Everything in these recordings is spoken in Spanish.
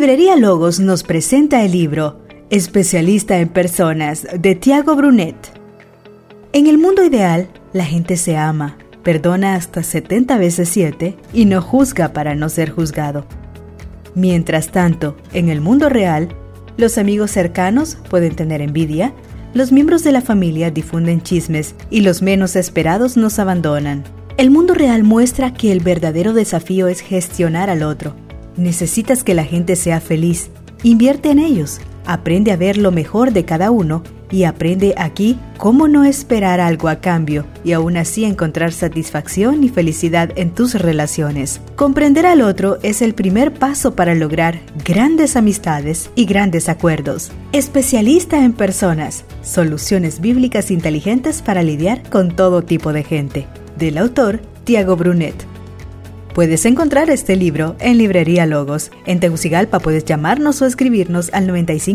Librería Logos nos presenta el libro Especialista en Personas de Tiago Brunet. En el mundo ideal, la gente se ama, perdona hasta 70 veces 7 y no juzga para no ser juzgado. Mientras tanto, en el mundo real, los amigos cercanos pueden tener envidia, los miembros de la familia difunden chismes y los menos esperados nos abandonan. El mundo real muestra que el verdadero desafío es gestionar al otro. Necesitas que la gente sea feliz. Invierte en ellos. Aprende a ver lo mejor de cada uno y aprende aquí cómo no esperar algo a cambio y aún así encontrar satisfacción y felicidad en tus relaciones. Comprender al otro es el primer paso para lograr grandes amistades y grandes acuerdos. Especialista en personas. Soluciones bíblicas inteligentes para lidiar con todo tipo de gente. Del autor Tiago Brunet. Puedes encontrar este libro en Librería Logos. En Tegucigalpa puedes llamarnos o escribirnos al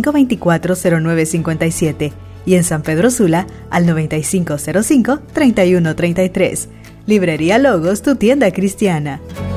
9524-0957 y en San Pedro Sula al 9505-3133. Librería Logos, tu tienda cristiana.